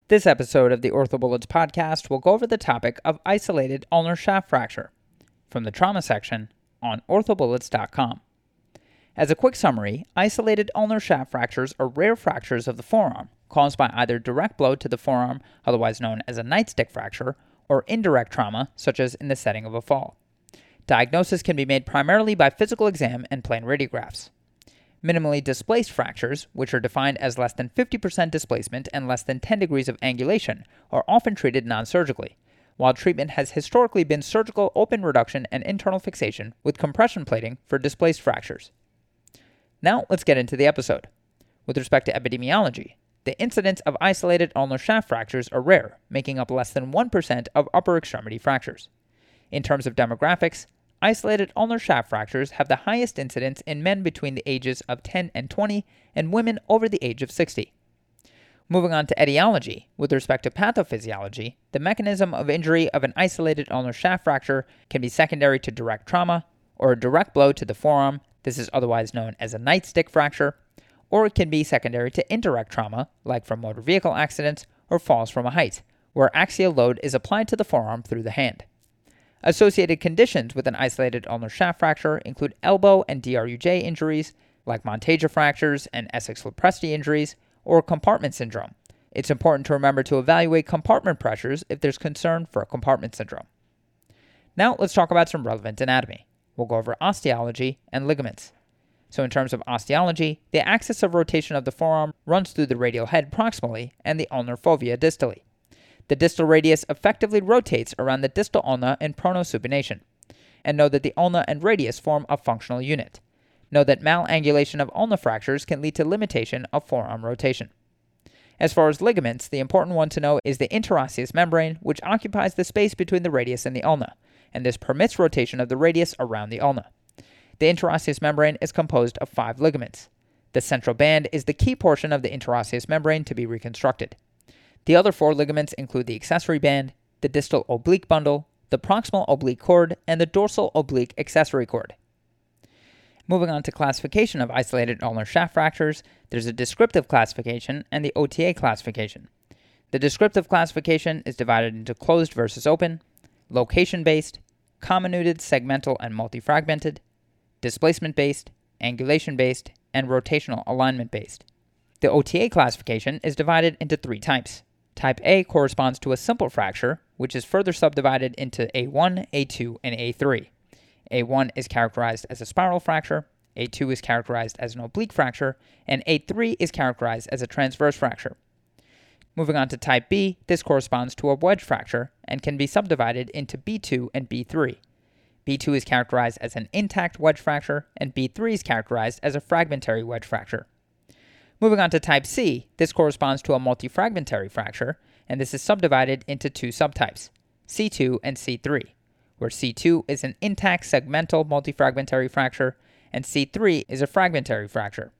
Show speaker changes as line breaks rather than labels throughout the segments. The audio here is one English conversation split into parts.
This episode of the OrthoBullets podcast will go over the topic of isolated ulnar shaft fracture from the trauma section on orthobullets.com. As a quick summary, isolated ulnar shaft fractures are rare fractures of the forearm caused by either direct blow to the forearm, otherwise known as a nightstick fracture, or indirect trauma, such as in the setting of a fall. Diagnosis can be made primarily by physical exam and plain radiographs. Minimally displaced fractures, which are defined as less than 50% displacement and less than 10 degrees of angulation, are often treated non-surgically, while treatment has historically been surgical open reduction and internal fixation with compression plating for displaced fractures. Now let's get into the episode. With respect to epidemiology, the incidence of isolated ulnar shaft fractures are rare, making up less than 1% of upper extremity fractures. In terms of demographics, isolated ulnar shaft fractures have the highest incidence in men between the ages of 10 and 20 and women over the age of 60. Moving on to etiology, with respect to pathophysiology, the mechanism of injury of an isolated ulnar shaft fracture can be secondary to direct trauma or a direct blow to the forearm. This is otherwise known as a nightstick fracture, or it can be secondary to indirect trauma, like from motor vehicle accidents or falls from a height, where axial load is applied to the forearm through the hand. Associated conditions with an isolated ulnar shaft fracture include elbow and DRUJ injuries, like Monteggia fractures and Essex-Lopresti injuries, or compartment syndrome. It's important to remember to evaluate compartment pressures if there's concern for a compartment syndrome. Now let's talk about some relevant anatomy. We'll go over osteology and ligaments. So in terms of osteology, the axis of rotation of the forearm runs through the radial head proximally and the ulnar fovea distally. The distal radius effectively rotates around the distal ulna in pronosupination. And know that the ulna and radius form a functional unit. Know that malangulation of ulna fractures can lead to limitation of forearm rotation. As far as ligaments, the important one to know is the interosseous membrane, which occupies the space between the radius and the ulna, and this permits rotation of the radius around the ulna. The interosseous membrane is composed of 5 ligaments. The central band is the key portion of the interosseous membrane to be reconstructed. The other 4 ligaments include the accessory band, the distal oblique bundle, the proximal oblique cord, and the dorsal oblique accessory cord. Moving on to classification of isolated ulnar shaft fractures, there's a descriptive classification and the OTA classification. The descriptive classification is divided into closed versus open, location-based, comminuted, segmental, and multifragmented, displacement-based, angulation-based, and rotational alignment-based. The OTA classification is divided into 3 types. Type A corresponds to a simple fracture, which is further subdivided into A1, A2, and A3. A1 is characterized as a spiral fracture, A2 is characterized as an oblique fracture, and A3 is characterized as a transverse fracture. Moving on to type B, this corresponds to a wedge fracture and can be subdivided into B2 and B3. B2 is characterized as an intact wedge fracture, and B3 is characterized as a fragmentary wedge fracture. Moving on to type C, this corresponds to a multifragmentary fracture, and this is subdivided into 2 subtypes, C2 and C3, where C2 is an intact segmental multifragmentary fracture, and C3 is a fragmentary fracture.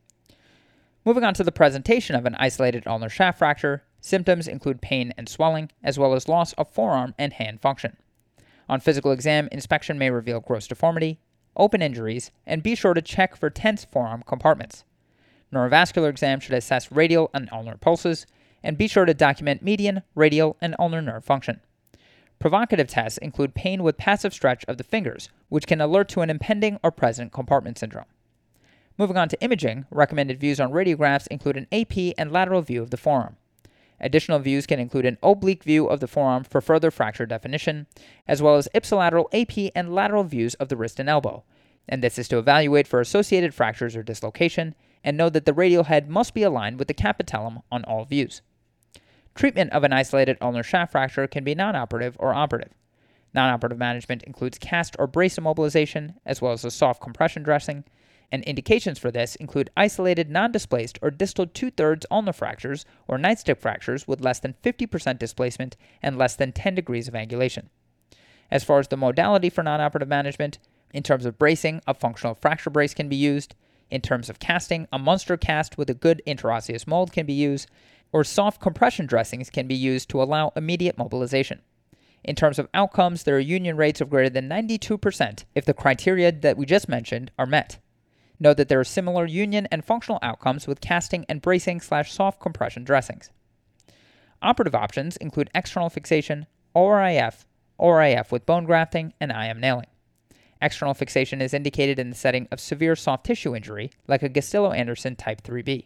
Moving on to the presentation of an isolated ulnar shaft fracture, symptoms include pain and swelling, as well as loss of forearm and hand function. On physical exam, inspection may reveal gross deformity, open injuries, and be sure to check for tense forearm compartments. Neurovascular exam should assess radial and ulnar pulses, and be sure to document median, radial, and ulnar nerve function. Provocative tests include pain with passive stretch of the fingers, which can alert to an impending or present compartment syndrome. Moving on to imaging, recommended views on radiographs include an AP and lateral view of the forearm. Additional views can include an oblique view of the forearm for further fracture definition, as well as ipsilateral AP and lateral views of the wrist and elbow, and this is to evaluate for associated fractures or dislocation, and know that the radial head must be aligned with the capitellum on all views. Treatment of an isolated ulnar shaft fracture can be non-operative or operative. Non-operative management includes cast or brace immobilization, as well as a soft compression dressing, and indications for this include isolated non-displaced or distal 2/3 ulnar fractures or nightstick fractures with less than 50% displacement and less than 10 degrees of angulation. As far as the modality for non-operative management, in terms of bracing, a functional fracture brace can be used. In terms of casting, a Munster cast with a good interosseous mold can be used, or soft compression dressings can be used to allow immediate mobilization. In terms of outcomes, there are union rates of greater than 92% if the criteria that we just mentioned are met. Note that there are similar union and functional outcomes with casting and bracing/soft compression dressings. Operative options include external fixation, ORIF with bone grafting, and IM nailing. External fixation is indicated in the setting of severe soft tissue injury, like a Gastillo-Anderson type 3B.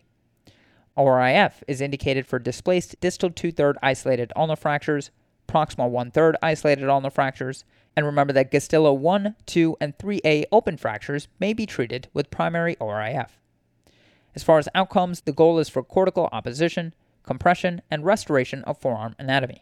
ORIF is indicated for displaced distal 2/3 isolated ulnar fractures, proximal 1/3 isolated ulnar fractures, and remember that Gastillo 1, 2, and 3A open fractures may be treated with primary ORIF. As far as outcomes, the goal is for cortical opposition, compression, and restoration of forearm anatomy.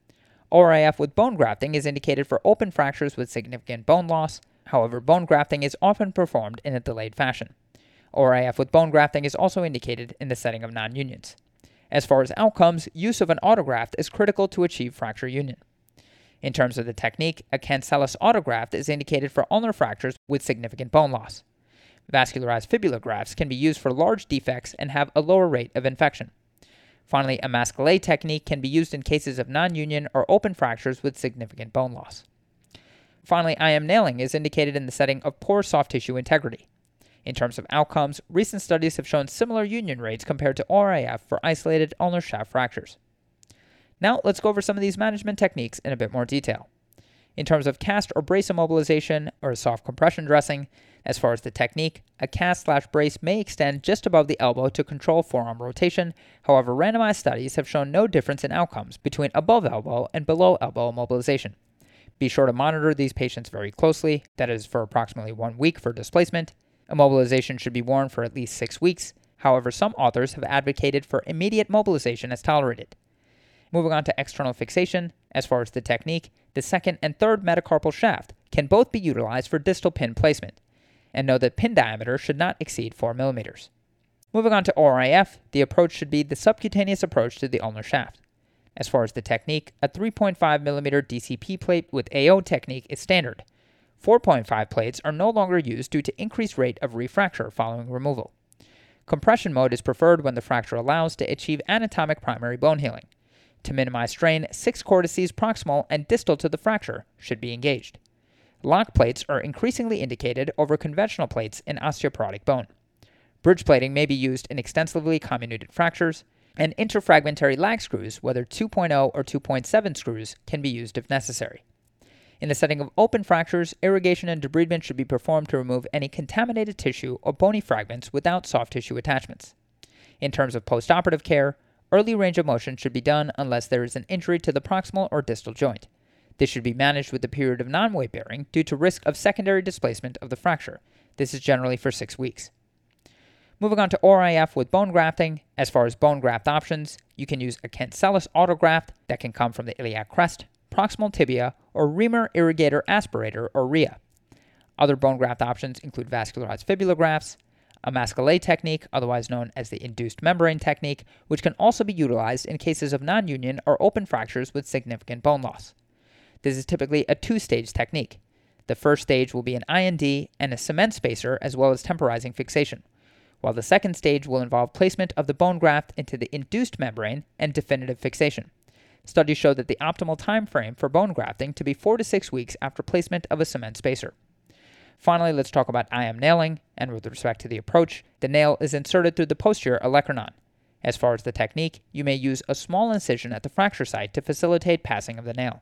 ORIF with bone grafting is indicated for open fractures with significant bone loss. However, bone grafting is often performed in a delayed fashion. ORIF with bone grafting is also indicated in the setting of non-unions. As far as outcomes, use of an autograft is critical to achieve fracture union. In terms of the technique, a cancellous autograft is indicated for ulnar fractures with significant bone loss. Vascularized fibula grafts can be used for large defects and have a lower rate of infection. Finally, a Masquelet technique can be used in cases of non-union or open fractures with significant bone loss. Finally, IM nailing is indicated in the setting of poor soft tissue integrity. In terms of outcomes, recent studies have shown similar union rates compared to ORIF for isolated ulnar shaft fractures. Now, let's go over some of these management techniques in a bit more detail. In terms of cast or brace immobilization or a soft compression dressing, as far as the technique, a cast/brace may extend just above the elbow to control forearm rotation. However, randomized studies have shown no difference in outcomes between above elbow and below elbow immobilization. Be sure to monitor these patients very closely, that is for approximately 1 week for displacement. Immobilization should be worn for at least 6 weeks. However, some authors have advocated for immediate mobilization as tolerated. Moving on to external fixation, as far as the technique, the second and third metacarpal shaft can both be utilized for distal pin placement, and know that pin diameter should not exceed 4 mm. Moving on to ORIF, the approach should be the subcutaneous approach to the ulnar shaft. As far as the technique, a 3.5 mm DCP plate with AO technique is standard. 4.5 plates are no longer used due to increased rate of refracture following removal. Compression mode is preferred when the fracture allows to achieve anatomic primary bone healing. To minimize strain, 6 cortices proximal and distal to the fracture should be engaged. Lock plates are increasingly indicated over conventional plates in osteoporotic bone. Bridge plating may be used in extensively comminuted fractures, and interfragmentary lag screws, whether 2.0 or 2.7 screws, can be used if necessary. In the setting of open fractures, irrigation and debridement should be performed to remove any contaminated tissue or bony fragments without soft tissue attachments. In terms of postoperative care, early range of motion should be done unless there is an injury to the proximal or distal joint. This should be managed with a period of non-weight bearing due to risk of secondary displacement of the fracture. This is generally for 6 weeks. Moving on to ORIF with bone grafting, as far as bone graft options, you can use a cancellous autograft that can come from the iliac crest, proximal tibia, or Reamer irrigator aspirator, or RIA. Other bone graft options include vascularized fibula grafts, a Masquelet technique, otherwise known as the induced membrane technique, which can also be utilized in cases of non-union or open fractures with significant bone loss. This is typically a 2-stage technique. The first stage will be an IND and a cement spacer as well as temporizing fixation, while the second stage will involve placement of the bone graft into the induced membrane and definitive fixation. Studies show that the optimal time frame for bone grafting to be 4 to 6 weeks after placement of a cement spacer. Finally, let's talk about IM nailing, and with respect to the approach, the nail is inserted through the posterior olecranon. As far as the technique, you may use a small incision at the fracture site to facilitate passing of the nail.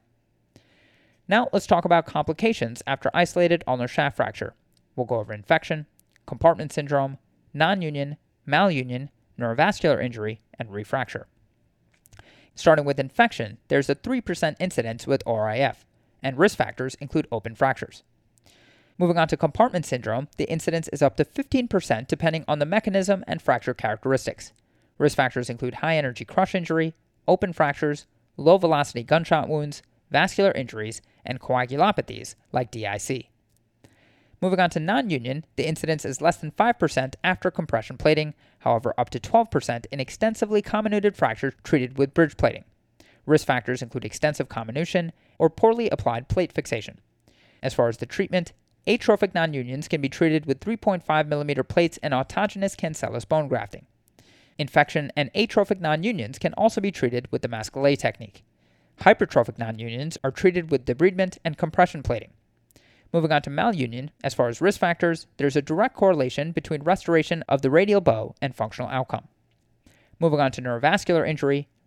Now let's talk about complications after isolated ulnar shaft fracture. We'll go over infection, compartment syndrome, non-union, malunion, neurovascular injury, and refracture. Starting with infection, there's a 3% incidence with ORIF, and risk factors include open fractures. Moving on to compartment syndrome, the incidence is up to 15% depending on the mechanism and fracture characteristics. Risk factors include high-energy crush injury, open fractures, low-velocity gunshot wounds, vascular injuries, and coagulopathies like DIC. Moving on to non-union, the incidence is less than 5% after compression plating, however up to 12% in extensively comminuted fractures treated with bridge plating. Risk factors include extensive comminution or poorly applied plate fixation. As far as the treatment, atrophic non-unions can be treated with 3.5 mm plates and autogenous cancellous bone grafting. Infection and atrophic non-unions can also be treated with the Masquelet technique. Hypertrophic non-unions are treated with debridement and compression plating. Moving on to malunion, as far as risk factors, there's a direct correlation between restoration of the radial bow and functional outcome. Moving on to neurovascular injury,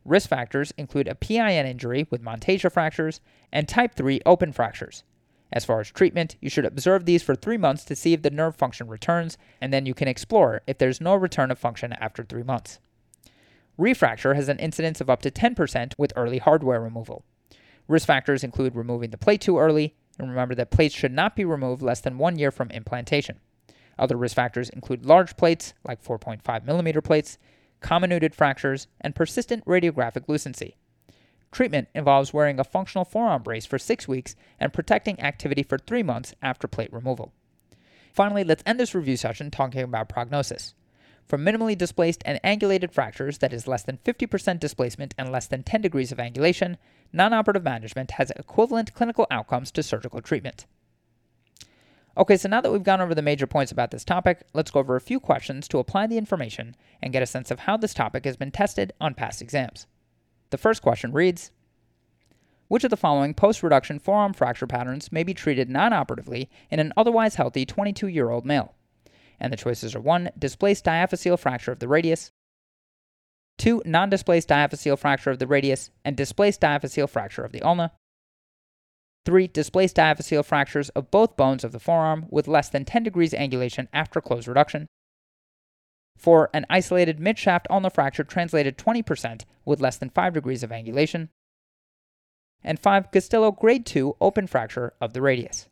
Risk factors include a PIN injury with Montetia fractures and type 3 open fractures. As far as treatment, you should observe these for 3 months to see if the nerve function returns, and then you can explore if there's no return of function after 3 months. Refracture has an incidence of up to 10% with early hardware removal. Risk factors include removing the plate too early, and remember that plates should not be removed less than 1 year from implantation. Other risk factors include large plates, like 4.5 millimeter plates, comminuted fractures, and persistent radiographic lucency. Treatment involves wearing a functional forearm brace for 6 weeks and protecting activity for 3 months after plate removal. Finally, let's end this review session talking about prognosis. For minimally displaced and angulated fractures, that is less than 50% displacement and less than 10 degrees of angulation, non-operative management has equivalent clinical outcomes to surgical treatment. Okay, so now that we've gone over the major points about this topic, let's go over a few questions to apply the information and get a sense of how this topic has been tested on past exams. The first question reads, which of the following post-reduction forearm fracture patterns may be treated non-operatively in an otherwise healthy 22-year-old male? And the choices are 1. Displaced diaphyseal fracture of the radius, 2. Non-displaced diaphyseal fracture of the radius and displaced diaphyseal fracture of the ulna, 3. Displaced diaphyseal fractures of both bones of the forearm with less than 10 degrees angulation after closed reduction, 4. An isolated midshaft ulnar fracture translated 20% with less than 5 degrees of angulation, and 5. Castillo grade 2 open fracture of the radius.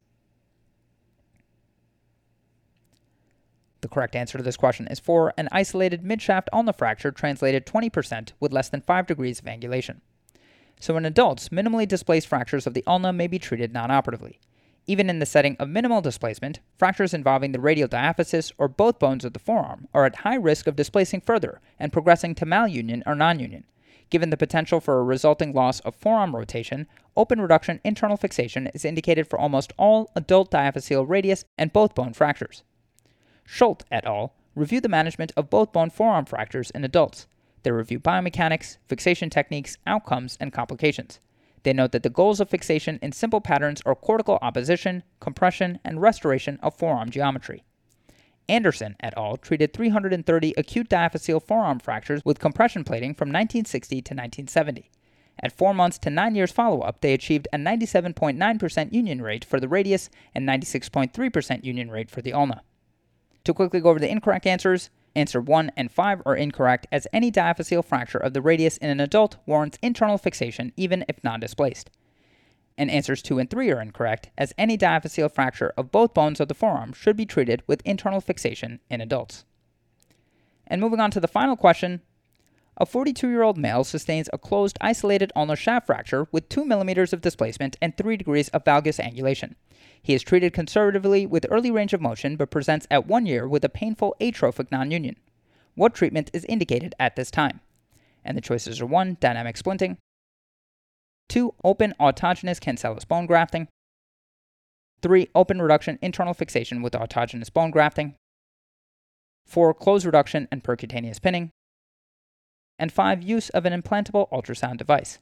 The correct answer to this question is 4. An isolated midshaft ulnar fracture translated 20% with less than 5 degrees of angulation. So in adults, minimally displaced fractures of the ulna may be treated non-operatively. Even in the setting of minimal displacement, fractures involving the radial diaphysis or both bones of the forearm are at high risk of displacing further and progressing to malunion or non-union. Given the potential for a resulting loss of forearm rotation, open reduction internal fixation is indicated for almost all adult diaphyseal radius and both bone fractures. Schultz et al. Reviewed the management of both bone forearm fractures in adults. They review biomechanics, fixation techniques, outcomes, and complications. They note that the goals of fixation in simple patterns are cortical opposition, compression, and restoration of forearm geometry. Anderson et al. Treated 330 acute diaphyseal forearm fractures with compression plating from 1960 to 1970. At 4 months to 9 years follow-up, they achieved a 97.9% union rate for the radius and 96.3% union rate for the ulna. To quickly go over the incorrect answers, answer 1 and 5 are incorrect, as any diaphyseal fracture of the radius in an adult warrants internal fixation even if non-displaced. And answers 2 and 3 are incorrect, as any diaphyseal fracture of both bones of the forearm should be treated with internal fixation in adults. And moving on to the final question, a 42-year-old male sustains a closed isolated ulnar shaft fracture with 2 millimeters of displacement and 3 degrees of valgus angulation. He is treated conservatively with early range of motion but presents at 1 year with a painful atrophic non-union. What treatment is indicated at this time? And the choices are 1. Dynamic splinting, 2. Open autogenous cancellous bone grafting, 3. Open reduction internal fixation with autogenous bone grafting, 4. Closed reduction and percutaneous pinning, and 5. Use of an implantable ultrasound device.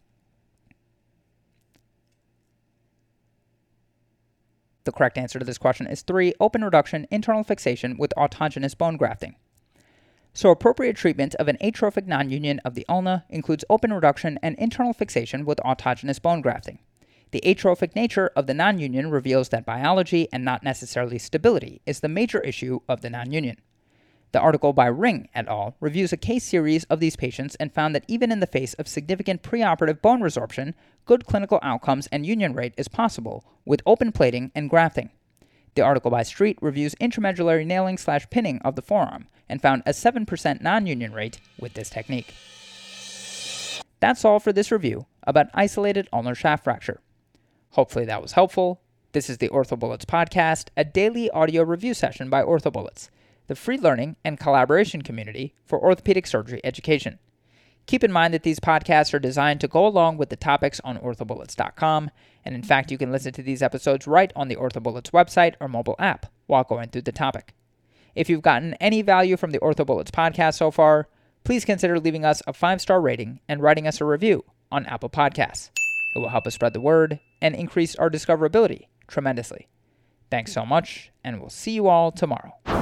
The correct answer to this question is 3. Open reduction internal fixation with autogenous bone grafting. So appropriate treatment of an atrophic non-union of the ulna includes open reduction and internal fixation with autogenous bone grafting. The atrophic nature of the non-union reveals that biology and not necessarily stability is the major issue of the non-union. The article by Ring et al. Reviews a case series of these patients and found that even in the face of significant preoperative bone resorption, good clinical outcomes and union rate is possible with open plating and grafting. The article by Street reviews intramedullary nailing/pinning of the forearm and found a 7% non-union rate with this technique. That's all for this review about isolated ulnar shaft fracture. Hopefully that was helpful. This is the OrthoBullets podcast, a daily audio review session by OrthoBullets, the free learning and collaboration community for orthopedic surgery education. Keep in mind that these podcasts are designed to go along with the topics on orthobullets.com, and in fact, you can listen to these episodes right on the OrthoBullets website or mobile app while going through the topic. If you've gotten any value from the OrthoBullets podcast so far, please consider leaving us a 5-star rating and writing us a review on Apple Podcasts. It will help us spread the word and increase our discoverability tremendously. Thanks so much, and we'll see you all tomorrow.